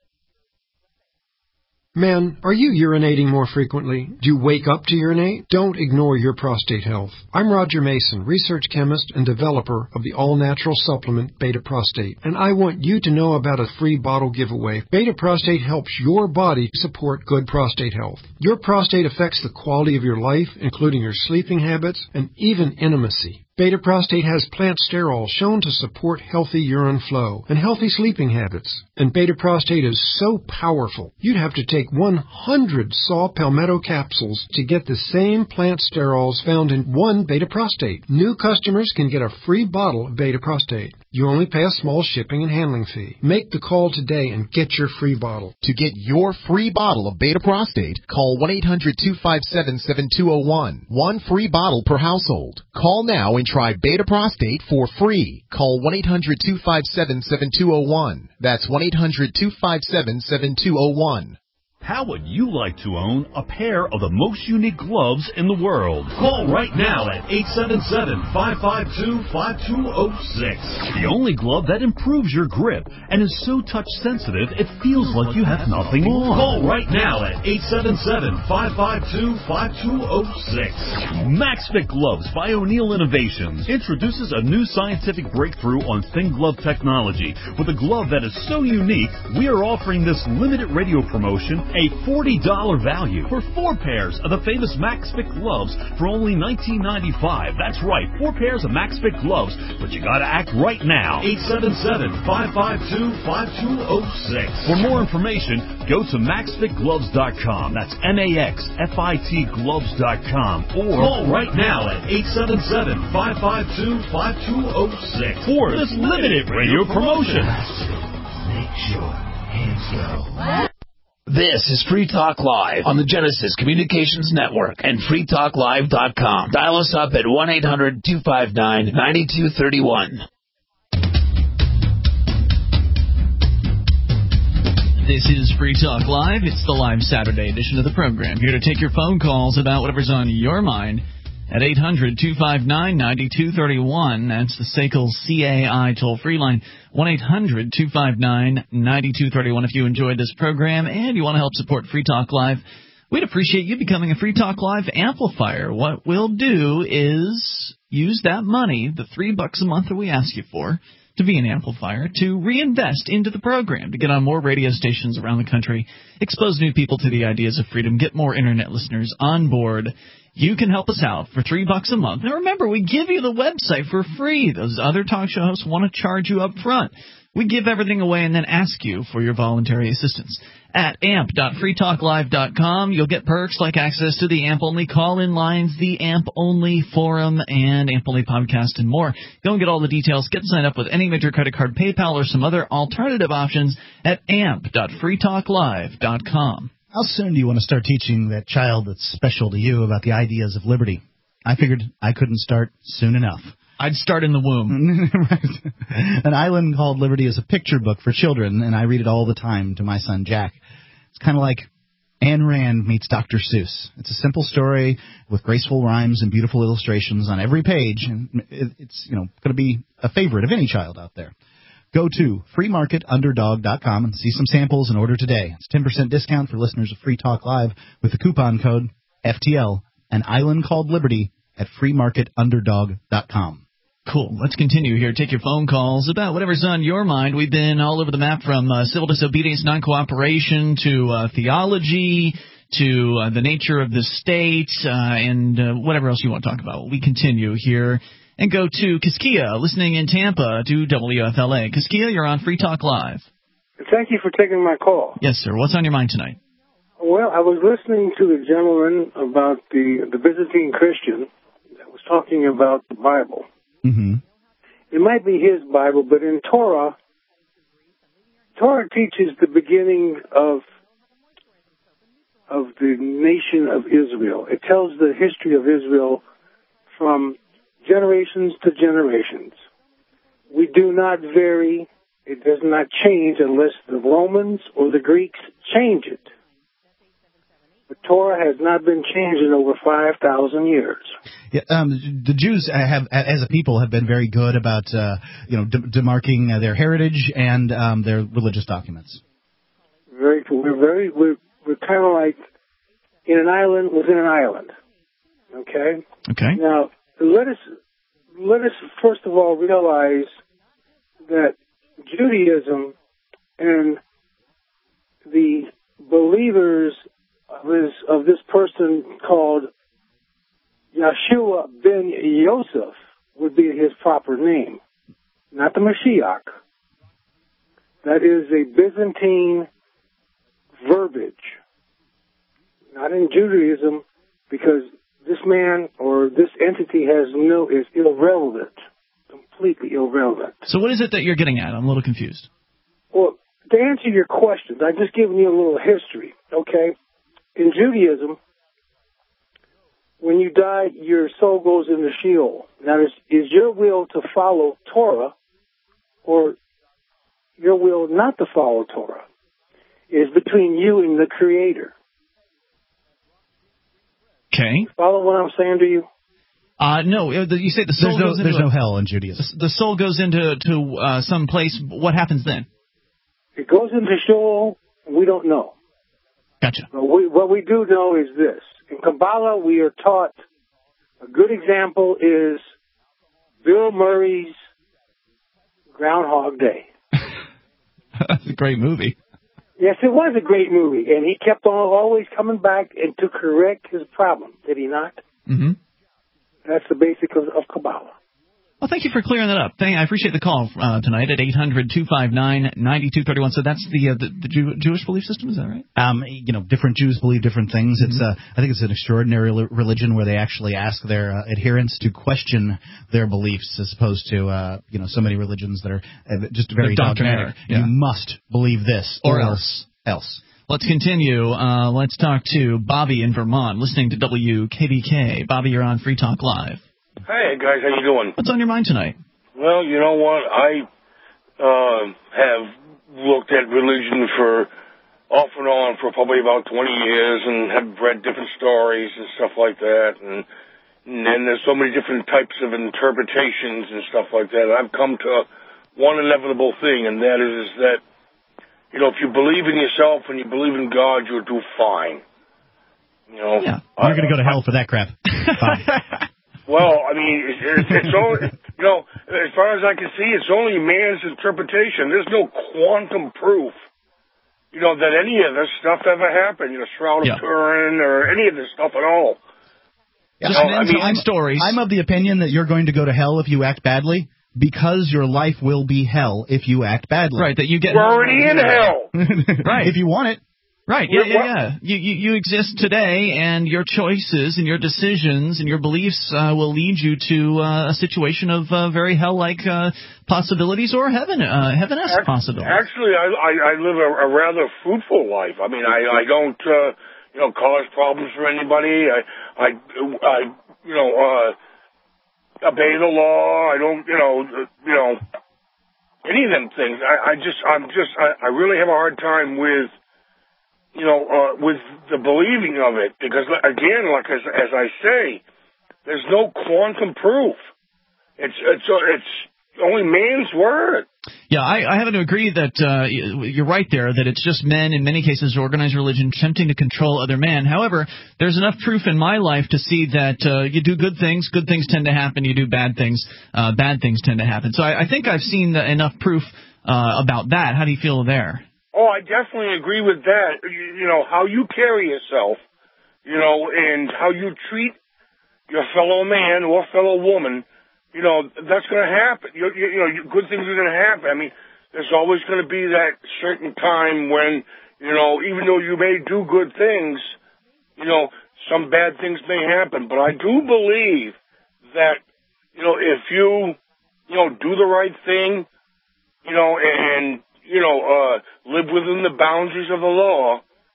Men, are you urinating more frequently? Do you wake up to urinate? Don't ignore your prostate health. I'm Roger Mason, research chemist and developer of the all-natural supplement Beta Prostate, and I want you to know about a free bottle giveaway. Beta Prostate helps your body support good prostate health. Your prostate affects the quality of your life, including your sleeping habits and even intimacy. Beta Prostate has plant sterol shown to support healthy urine flow and healthy sleeping habits. And Beta Prostate is so powerful, you'd have to take one hundred saw palmetto capsules to get the same plant sterols found in one Beta Prostate. New customers can get a free bottle of Beta Prostate. You only pay a small shipping and handling fee. Make the call today and get your free bottle. To get your free bottle of Beta Prostate, call one eight hundred two five seven seven two zero one. One free bottle per household. Call now and try Beta Prostate for free. Call one eight hundred two five seven seven two zero one. That's one eight hundred two five seven seven two zero one. How would you like to own a pair of the most unique gloves in the world? Call right now at eight seven seven, five five two, five two zero six. The only glove that improves your grip and is so touch sensitive it feels like you have nothing on. Call right now at eight seven seven, five five two, five two zero six. MaxFit Gloves by O'Neill Innovations introduces a new scientific breakthrough on thin glove technology. With a glove that is so unique, we are offering this limited radio promotion a forty dollars value for four pairs of the famous MaxFit gloves for only nineteen ninety-five. That's right, four pairs of MaxFit gloves, but you gotta act right now. eight seven seven, five five two, five two zero six. For more information, go to max fit gloves dot com. That's M A X F I T gloves dot com. Or call right now at eight seven seven, five five two, five two zero six for this limited radio promotion. Make sure hands go. This is Free Talk Live on the Genesis Communications Network and free talk live dot com. Dial us up at one eight hundred two five nine nine two three one. This is Free Talk Live. It's the live Saturday edition of the program. Here to take your phone calls about whatever's on your mind at eight hundred two five nine nine two three one. That's the S A C L C A I toll-free line, one eight hundred two five nine nine two three one. If you enjoyed this program and you want to help support Free Talk Live, we'd appreciate you becoming a Free Talk Live amplifier. What we'll do is use that money, the three bucks a month that we ask you for, to be an amplifier, to reinvest into the program, to get on more radio stations around the country, expose new people to the ideas of freedom, get more Internet listeners on board. You can help us out for three bucks a month. Now remember, we give you the website for free. Those other talk show hosts want to charge you up front. We give everything away and then ask you for your voluntary assistance. At amp dot free talk live dot com, you'll get perks like access to the AMP-only call-in lines, the AMP-only forum, and AMP-only podcast, and more. Go and get all the details. Get signed up with any major credit card, PayPal, or some other alternative options at amp dot free talk live dot com. How soon do you want to start teaching that child that's special to you about the ideas of liberty? I figured I couldn't start soon enough. I'd start in the womb. Right. An Island Called Liberty is a picture book for children, and I read it all the time to my son Jack. It's kind of like Ayn Rand meets Doctor Seuss. It's a simple story with graceful rhymes and beautiful illustrations on every page, and it's, you know, going to be a favorite of any child out there. Go to free market underdog dot com and see some samples and order today. It's ten percent discount for listeners of Free Talk Live with the coupon code F T L, An Island Called Liberty, at free market underdog dot com. Cool. Let's continue here. Take your phone calls about whatever's on your mind. We've been all over the map, from uh, civil disobedience, non-cooperation, to uh, theology, to uh, the nature of the state, uh, and uh, whatever else you want to talk about. We continue here and go to Kiskia, listening in Tampa to W F L A. Kiskia, you're on Free Talk Live. Thank you for taking my call. Yes, sir. What's on your mind tonight? Well, I was listening to the gentleman about the the Byzantine Christian that was talking about the Bible. Mm-hmm. It might be his Bible, but in Torah, Torah teaches the beginning of of the nation of Israel. It tells the history of Israel from generations to generations. We do not vary. It does not change unless the Romans or the Greeks change it. The Torah has not been changed in over five thousand years. Yeah, um, the Jews have, as a people, have been very good about, uh, you know, de- demarking uh, their heritage and um, their religious documents. Very, we're very, we're, we're kind of like in an island within an island. Okay. Okay. Now, let us let us first of all realize that Judaism and the believers of this, of this person called Yeshua ben Yosef would be his proper name, not the Mashiach. That is a Byzantine verbiage, not in Judaism, because this man or this entity has no is irrelevant, completely irrelevant. So what is it that you're getting at? I'm a little confused. Well, to answer your questions, I've just given you a little history, okay? In Judaism, when you die, your soul goes into Sheol. Now, is, is your will to follow Torah or your will not to follow Torah? It's between you and the Creator. Okay. Follow what I'm saying to you? Uh, no, you say the soul there's no, goes into... There's no hell in Judaism. The, the soul goes into to uh, some place. What happens then? It goes into Sheol, and we don't know. Gotcha. But we, what we do know is this. In Kabbalah, we are taught, a good example is Bill Murray's Groundhog Day. That's a great movie. Yes, it was a great movie, and he kept on always coming back and to correct his problem, did he not? Mm-hmm. That's the basic of, of Kabbalah. Well, thank you for clearing that up. Thank, I appreciate the call uh, tonight at eight hundred two five nine nine two three one. So that's the uh, the, the Jew, Jewish belief system, is that right? Um, you know, different Jews believe different things. Mm-hmm. It's uh, I think it's an extraordinary religion where they actually ask their uh, adherents to question their beliefs, as opposed to uh, you know so many religions that are uh, just very dogmatic. Yeah. You must believe this or, or else. Else. Let's continue. Uh, let's talk to Bobby in Vermont, listening to W K B K. Bobby, you're on Free Talk Live. Hey guys, how you doing? What's on your mind tonight? Well, you know what? I uh, have looked at religion for off and on for probably about twenty years and have read different stories and stuff like that. And, and then there's so many different types of interpretations and stuff like that. I've come to one inevitable thing, and that is, is that, you know, if you believe in yourself and you believe in God, you'll do fine. You know, yeah. You're going to go to hell for that crap. Well, I mean, it's, it's only, you know, as far as I can see, it's only man's interpretation. There's no quantum proof, you know, that any of this stuff ever happened, you know, Shroud of yeah. Turin or any of this stuff at all. Yeah, Just I mean, I'm, stories. I'm of the opinion that you're going to go to hell if you act badly, because your life will be hell if you act badly. Right, that you get... We're already in hell! Right. If you want it. Right, yeah, yeah, yeah. You, you, you exist today, and your choices and your decisions and your beliefs uh, will lead you to uh, a situation of uh, very hell-like uh, possibilities or heaven, uh, heaven-esque possibilities. Actually, I, I, I live a, a rather fruitful life. I mean, I, I don't, uh, you know, cause problems for anybody. I, I, I you know, uh, obey the law. I don't, you know, you know, any of them things. I, I just, I'm just, I, I really have a hard time with, you know, uh, with the believing of it, because again, like as, as I say, there's no quantum proof. It's it's it's only man's word. Yeah, I, I happen to agree that uh, you're right there, that it's just men, in many cases, organized religion, attempting to control other men. However, there's enough proof in my life to see that uh, you do good things, good things tend to happen. You do bad things, uh, bad things tend to happen. So I, I think I've seen the, enough proof uh, about that. How do you feel there? Oh, I definitely agree with that. You, you know, how you carry yourself, you know, and how you treat your fellow man or fellow woman, you know, that's going to happen. You, you, you know, good things are going to happen. I mean, there's always going to be that certain time when, you know, even though you may do good things, you know, some bad things may happen. But I do believe that, you know, if you, you know, do the right thing, you know, and, you know, uh, live within the boundaries of the law,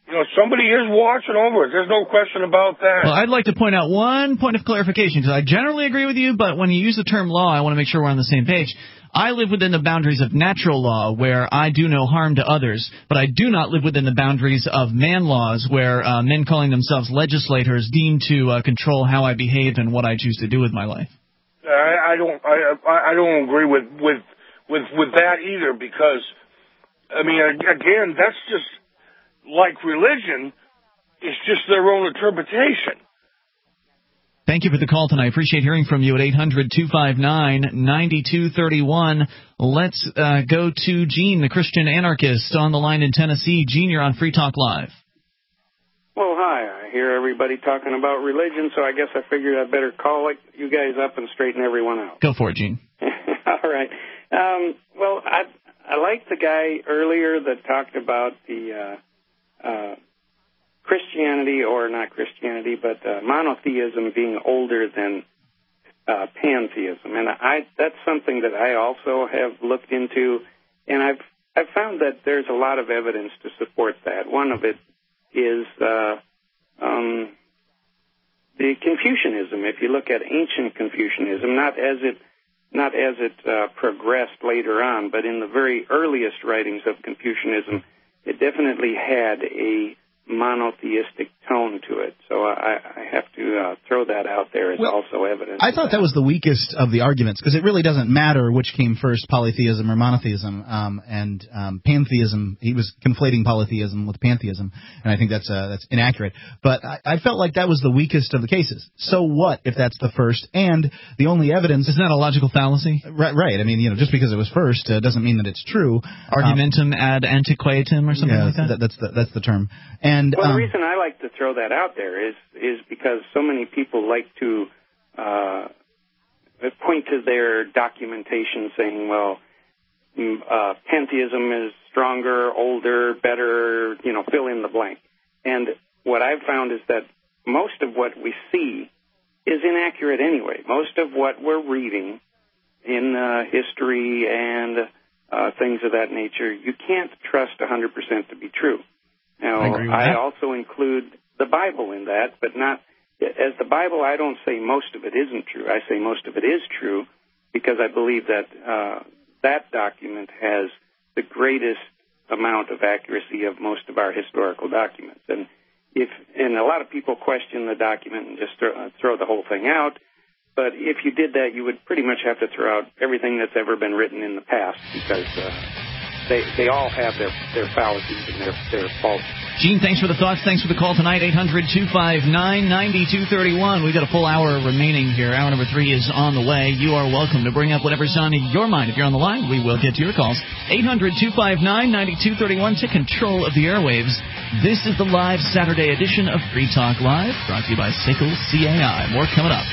You know, somebody is watching over it. There's no question about that. Well, I'd like to point out one point of clarification, because I generally agree with you, but when you use the term law, I want to make sure we're on the same page. I live within the boundaries of natural law, where I do no harm to others, but I do not live within the boundaries of man laws, where uh, men calling themselves legislators deem to uh, control how I behave and what I choose to do with my life. I, I don't. I, I don't agree with with with with that either, because I mean, again, that's just. Like religion, it's just their own interpretation. Thank you for the call tonight. Appreciate hearing from you at eight hundred two five nine nine two three one. Let's uh, go to Gene, the Christian anarchist, on the line in Tennessee. Gene, you're on Free Talk Live. Well, hi. I hear everybody talking about religion, so I guess I figured I'd better call it, you guys up and straighten everyone out. Go for it, Gene. All right. Um, well, I I liked the guy earlier that talked about the... Uh, Uh, Christianity, or not Christianity, but uh, monotheism being older than uh, pantheism, and I that's something that I also have looked into, and I've I've found that there's a lot of evidence to support that. One of it is uh, um, the Confucianism. If you look at ancient Confucianism, not as it not as it uh, progressed later on, but in the very earliest writings of Confucianism, it definitely had a monotheistic tone to it. So I, I have to uh, throw that out there as well, also evidence. I thought that was the weakest of the arguments, because it really doesn't matter which came first, polytheism or monotheism. Um, and um, pantheism, he was conflating polytheism with pantheism, and I think that's uh, that's inaccurate. But I, I felt like that was the weakest of the cases. So what if that's the first and the only evidence? Isn't that a logical fallacy? Right, right. I mean, you know, just because it was first uh, doesn't mean that it's true. Argumentum um, ad antiquatum or something yeah, like that? that? That's the, that's the term. And well, um, the reason I like to throw that out there is is because so many people like to uh, point to their documentation saying, well, uh, pantheism is stronger, older, better, you know, fill in the blank. And what I've found is that most of what we see is inaccurate anyway. Most of what we're reading in uh, history and uh, things of that nature, you can't trust one hundred percent to be true. Now, I, I also include the Bible in that, but not as the Bible. I don't say most of it isn't true. I say most of it is true because I believe that uh, that document has the greatest amount of accuracy of most of our historical documents. And if and a lot of people question the document and just throw, uh, throw the whole thing out. But if you did that, you would pretty much have to throw out everything that's ever been written in the past because. Uh, They they all have their, their fallacies and their, their faults. Gene, thanks for the thoughts. Thanks for the call tonight. eight hundred two five nine nine two three one. We've got a full hour remaining here. Hour number three is on the way. You are welcome to bring up whatever's on your mind. If you're on the line, we will get to your calls. eight hundred two five nine nine two three one. Take control of the airwaves. This is the live Saturday edition of Free Talk Live, brought to you by Sickle C A I. More coming up.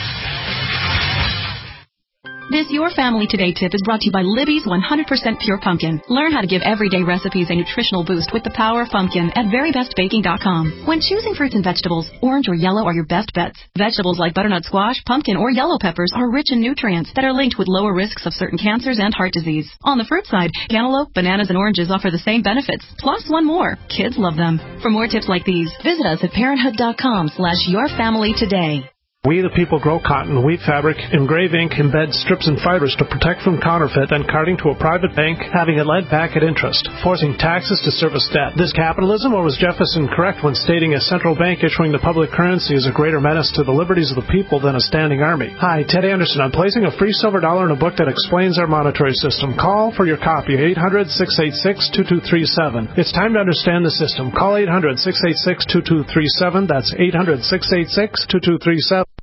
This Your Family Today tip is brought to you by Libby's one hundred percent Pure Pumpkin. Learn how to give everyday recipes a nutritional boost with the power of pumpkin at very best baking dot com. When choosing fruits and vegetables, orange or yellow are your best bets. Vegetables like butternut squash, pumpkin, or yellow peppers are rich in nutrients that are linked with lower risks of certain cancers and heart disease. On the fruit side, cantaloupe, bananas, and oranges offer the same benefits, plus one more. Kids love them. For more tips like these, visit us at parenthood dot com slash your family today. We the people grow cotton, weave fabric, engrave ink, embed strips and fibers to protect from counterfeit and carting to a private bank, having it lent back at interest, forcing taxes to service debt. This capitalism, or was Jefferson correct when stating a central bank issuing the public currency is a greater menace to the liberties of the people than a standing army? Hi, Ted Anderson. I'm placing a free silver dollar in a book that explains our monetary system. Call for your copy, eight hundred six eight six two two three seven. It's time to understand the system. Call eight hundred six eight six two two three seven. That's eight hundred six eight six two two three seven.